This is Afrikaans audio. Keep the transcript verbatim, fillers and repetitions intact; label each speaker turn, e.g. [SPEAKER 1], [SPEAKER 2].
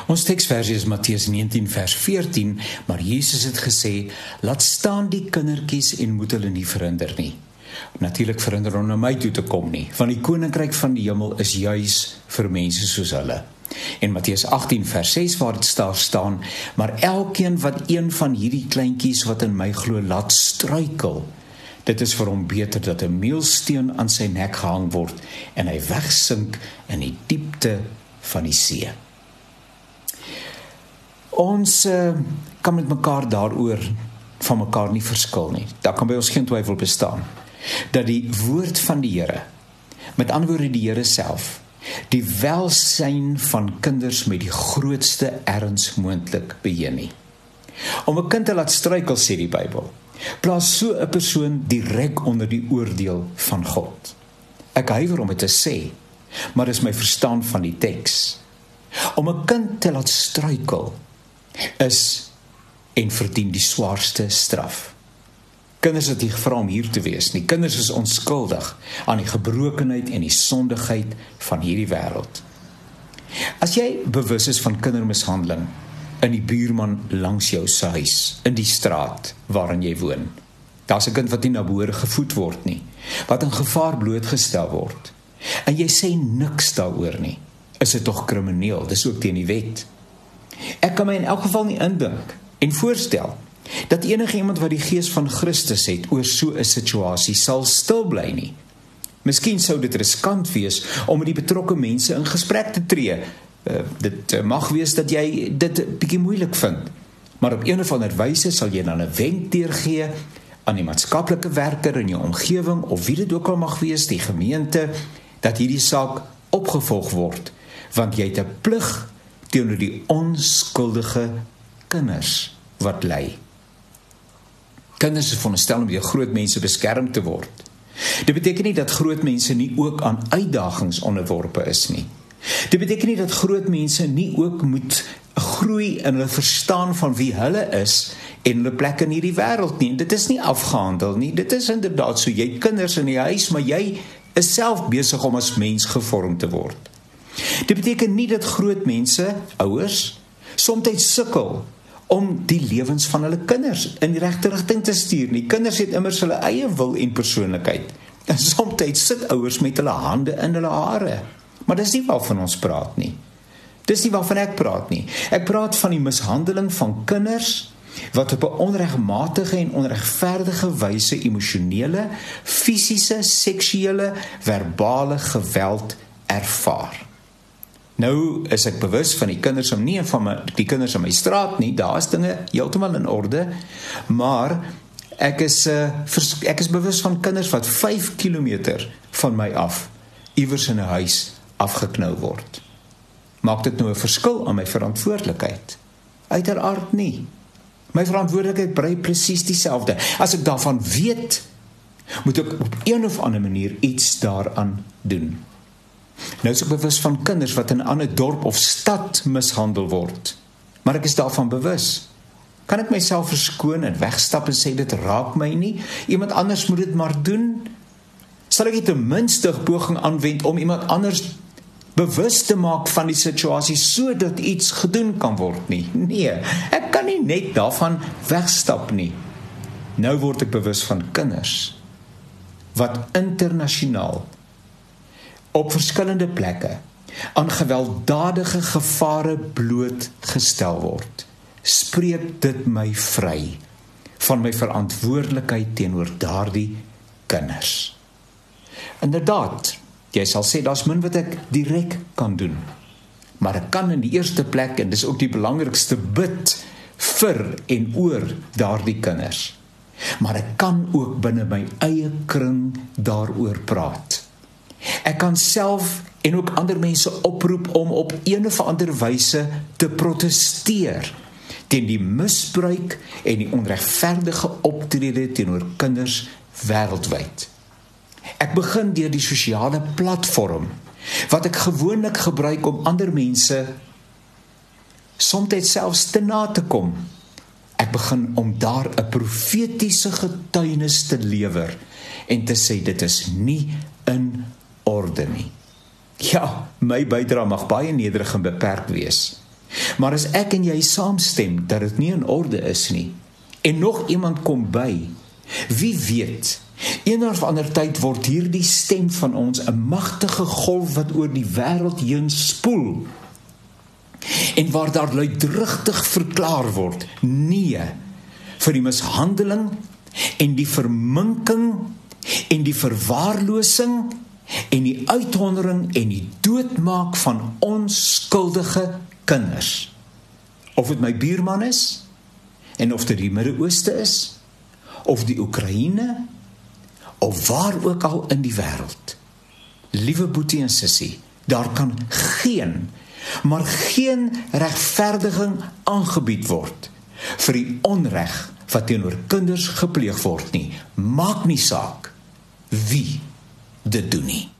[SPEAKER 1] Ons teksversie is Matteus negentien vers veertien, maar Jesus het gesê, laat staan die kindertjies en moet hulle nie verhinder nie. Natuurlik verhinder om na my toe te kom nie, want die koninkryk van die hemel is juis vir mense soos hulle. En Matteus agttien vers ses waar dit daar staan, maar elkeen wat een van hierdie kleintjies wat in my glo laat struikel, dit is vir hom beter dat 'n meelsteen aan sy nek gehang word en hy wegsink in die diepte van die see. Ons uh, kan met mekaar daaroor van mekaar nie verskil nie. Daar kan by ons geen twyfel bestaan dat die woord van die Here, met ander woorde die Here self, die welsyn van kinders met die grootste erns moontlik beheer nie. Om 'n kind te laat struikel, sê die Bybel, plaas so 'n persoon direk onder die oordeel van God. Ek huiwer om dit te sê, maar dis my verstaan van die teks. Om 'n kind te laat struikel is en verdien die swaarste straf. Kinders het nie gevra om hier te wees nie. Kinders is onskuldig aan die gebrokenheid en die sondigheid van hierdie wêreld. As jy bewus is van kindermishandeling in die buurman langs jou se huis, in die straat waarin jy woon, daar's 'n kind wat nie na behoore gevoed word nie, wat in gevaar blootgestel word, en jy sê niks daaroor nie, is dit tog krimineel, dis ook teen die wet. Ek kan my in elk geval nie indink en voorstel dat enige iemand wat die gees van Christus het oor so 'n situasie sal stil bly nie. Miskien sou dit riskant wees om met die betrokke mense in gesprek te tree. Uh, dit uh, mag wees dat jy dit bietjie moeilik vind, maar op een of ander wyse sal jy dan 'n wenk deurgee aan die maatskaplike werker in jou omgewing of wie dit ook al mag wees, die gemeente, dat hierdie saak opgevolg word, want jy het 'n plig teenoor die onskuldige kinders wat ly. Kinders is veronderstel om deur groot mense beskerm te word. Dit beteken nie dat groot mense nie ook aan uitdagings onderworpe is nie. Dit beteken nie dat groot mense nie ook moet groei in hulle verstaan van wie hulle is en hulle plek in hierdie wêreld nie. Dit is nie afgehandel nie. Dit is inderdaad so, jy het kinders in die huis, maar jy is self besig om as mens gevorm te word. Dit beteken nie dat groot mense, ouers, soms sukkel om die lewens van hulle kinders in die regte rigting te stuur nie. Kinders het immers hulle eie wil en persoonlikheid. En soms sit ouers met hulle hande in hulle hare. Maar dis nie waarvan ons praat nie. Dis nie waarvan ek praat nie. Ek praat van die mishandeling van kinders wat op 'n onregmatige en onregverdige wyse emosionele, fisiese, seksuele, verbale geweld ervaar. Nou is ek bewus van die kinders, om nie van my, die kinders in my straat nie, daar is dinge heeltemal in orde, maar ek is, uh, vers, ek is bewus van kinders wat vyf kilometer van my af, iewers in 'n huis afgeknou word. Maak dit nou 'n verskil aan my verantwoordelikheid? Uiteraard nie. My verantwoordelikheid bly presies dieselfde. As ek daarvan weet, moet ek op een of ander manier iets daaraan doen. Nou is ek bewus van kinders wat in 'n ander dorp of stad mishandel word. Maar ek is daarvan bewus. Kan ek myself verskoon en wegstap en sê dit raak my nie? Iemand anders moet dit maar doen? Sal ek nie ten minste 'n poging aanwend om iemand anders bewus te maak van die situasie sodat iets gedoen kan word nie? Nee, ek kan nie net daarvan wegstap nie. Nou word ek bewus van kinders wat internasionaal op verskillende plekke aan gewelddadige gevare blootgestel word. Spreek dit my vry van my verantwoordelikheid teenoor daardie kinders. Inderdaad, jy sal sê daar's min wat ek direk kan doen, maar ek kan in die eerste plek, en dis ook die belangrikste, bid vir en oor daardie kinders. Maar ek kan ook binne my eie kring daaroor praat. Ek kan self en ook ander mense oproep om op een of ander wyse te protesteer teen die misbruik en die onregverdige optrede teenoor kinders wêreldwyd. Ek begin deur die sosiale platform wat ek gewoonlik gebruik om ander mense soms selfs te na te kom. Ek begin om daar 'n profetiese getuienis te lewer en te sê dit is nie in orde nie. Ja, my bydrae mag baie nederig en beperk wees, Maar as ek en jy saamstem dat dit nie in orde is nie, en nog iemand kom by, wie weet, eendag of ander tyd word hierdie stem van ons 'n magtige golf wat oor die wêreld heen spoel, en waar daar luidrigtig verklaar word, nee, vir die mishandeling, en die verminking, en die verwaarlosing, en die uithondering, en die doodmaak van onskuldige kinders. Of dit my buurman is, en of dit die Midde-Ooste is, of die Oekraïne, of waar ook al in die wêreld. Liewe boetie en sussie, daar kan geen, maar geen regverdiging aangebied word vir die onreg wat teenoor kinders gepleeg word nie. Maak nie saak wie dit doen nie.